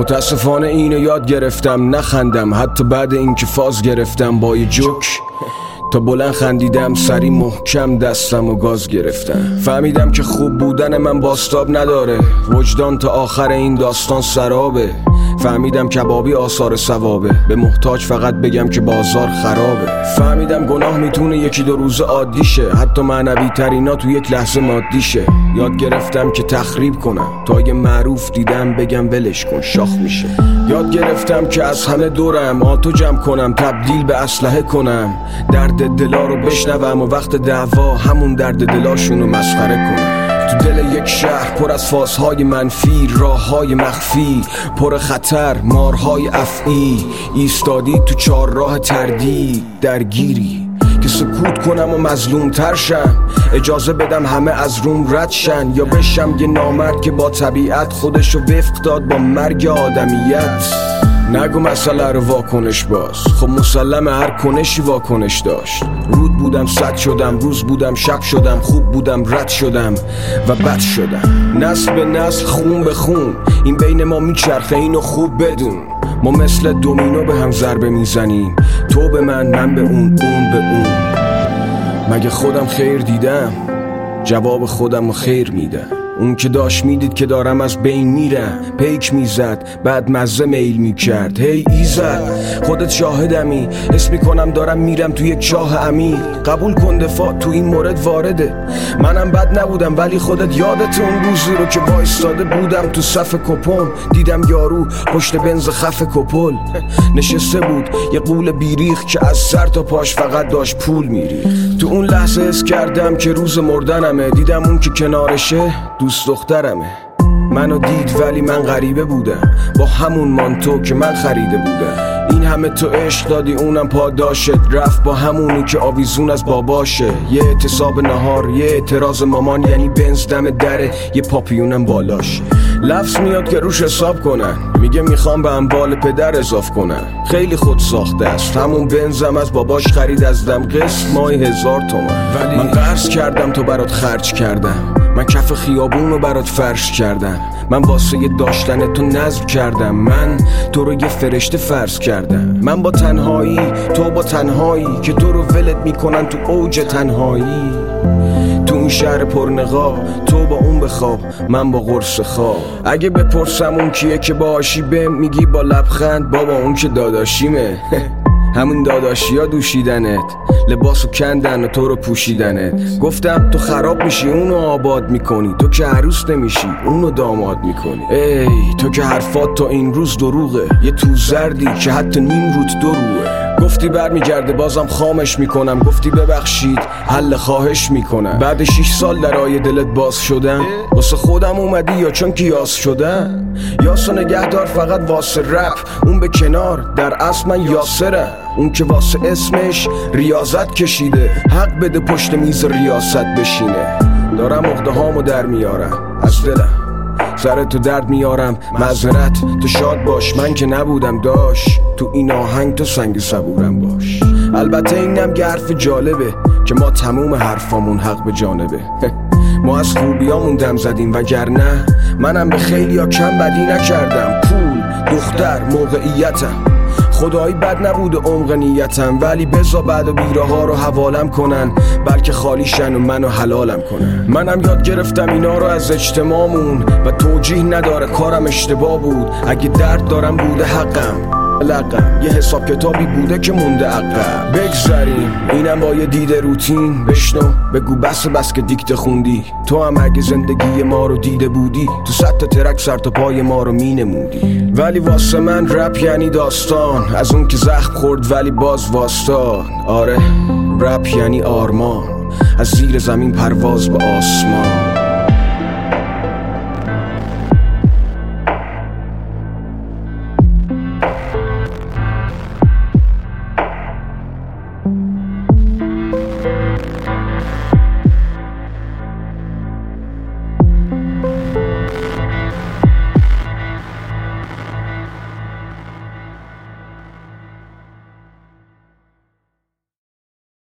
متاسفانه اینو یاد گرفتم نخندم، حتی بعد اینکه فاز گرفتم با یه جوک. تا بلند خندیدم سری محکم دستم و گاز گرفتم. فهمیدم که خوب بودن من باستاب نداره، وجدان تا آخر این داستان سرابه. فهمیدم کبابی آثار ثوابه، به محتاج فقط بگم که بازار خرابه. فهمیدم گناه میتونه یکی دو روز عادی شه، حتی معنوی ترینا تو یک لحظه مادی شه. یاد گرفتم که تخریب کنم، تا یه معروف دیدم بگم ولش کن شاخ میشه. یاد گرفتم که از همه دورم آتو جمع کنم، تبدیل به اسلحه کنم، درد دلا رو بشنوم و وقت دعوا همون درد دلاشونو مسخره کنم. تو دل یک شهر پر از فازهای منفی، راههای مخفی پر خطر، مارهای افعی، ایستادی تو چهارراه تردید درگیری که سکوت کنم و مظلوم تر شم، اجازه بدم همه از روم رد شن، یا بشم یه نامرد که با طبیعت خودشو وفق داد با مرگ آدمیت. نگو مسئله رو واکنش باز، خب مسلمه هر کنشی واکنش داشت. رود بودم صد شدم، روز بودم شب شدم، خوب بودم رد شدم و بد شدم. نسل به نسل خون به خون این بین ما میچرخه، اینو خوب بدون. ما مثل دومینو به هم ضربه میزنیم، تو به من به اون به اون. مگه خودم خیر دیدم؟ جواب خودم رو خیر میدم. اون که داشت میدید که دارم از بین میرم، پیک میزد بعد مزه میل میکرد. هی ایزد خودت شاهدمی، حس میکنم دارم میرم تو یک چاه عمیق. قبول کن دفاع تو این مورد وارده، منم بد نبودم ولی خودت یادت اون روزی رو که وایستاده بودم تو صف کپون، دیدم یارو پشت بنز خف کپل نشسته بود، یه قول بیریخ که از سر تا پاش فقط داشت پول میریخت. تو اون لحظه حس کردم که روز مردنمه، دیدم اون که کنارشه دوست دخترمه. منو دید ولی من غریبه بودم، با همون مانتو که من خریده بودم. این همه تو عشق دادی اونم پاداشت، رفت با همونی که آویزون از باباشه. یه اعتصاب نهار، یه اعتراض مامان، یعنی بنز دم دره، یه پاپیونم بالاش. لفظ میاد که روش حساب کنن، میگه میخوام به اموال پدر اضاف کنن. خیلی خود ساخته است، همون بنزم از باباش خرید از دم، قسط ماهی 1000 تومن. ولی من قرض کردم تو برات خرج کردم، من کف خیابون رو برات فرش کردم، من واسه داشتن تو نظم کردم، من تو رو یه فرشته فرض کردم. من با تنهایی، تو با تنهایی که تو رو ولت میکنن تو اوج تنهایی. تو این شهر پرنقاب، تو با اون بخواب، من با قرص خواب. اگه بپرسم اون کیه که باهاشی بهم میگی با لبخند بابا اون که داداشیمه. همون داداشی ها دوشیدنت، لباسو کندن و تو رو پوشیدنت. گفتم تو خراب میشی اونو آباد میکنی، تو که عروس نمیشی اونو داماد میکنی. ای تو که حرفات تا این روز دروغه، یه تو زردی که حتی نیم روت دروغه. گفتی برمیگرده بازم خامش میکنم، گفتی ببخشید حل خواهش میکنم. بعد 6 سال در آیه دلت باز شدم، واسه خودم اومدی یا چون که یاس شدم؟ یاسو نگهدار فقط واسه رپ، اون به کنار، در اصل من یاسرم. اون که واسه اسمش ریاضت کشیده، حق بده پشت میز ریاست بشینه. دارم عقده هامو در میارم از دلم، سر تو درد میارم معذرت، تو شاد باش من که نبودم داش، تو این آهنگ تو سنگ صبورم باش. البته اینم که حرف جالبه که ما تموم حرفامون حق به جانبه. ما از خوبیامون دم زدیم وگرنه منم به خیلی ها کم بدی نکردم. پول، دختر، موقعیتم، خدایی بد نبود عمق نیتم، ولی بزا بعد و بیره ها رو حوالم کنن، بلکه خالی شن و منو حلالم کنن. منم یاد گرفتم اینا رو از اجتماعمون و توجیه نداره کارم اشتباه بود. اگه درد دارم بوده حقم، لقم یه حساب کتابی بوده که مونده عقب. بگذاریم اینم با یه دیده روتین، بشنو بگو بس که دیکته خوندی. تو هم اگه زندگی ما رو دیده بودی، تو 100 تا ترک سر تا پای ما رو مینمودی. ولی واسه من رپ یعنی داستان، از اون که زخم خورد ولی باز واستاد. آره رپ یعنی آرمان، از زیر زمین پرواز به آسمان.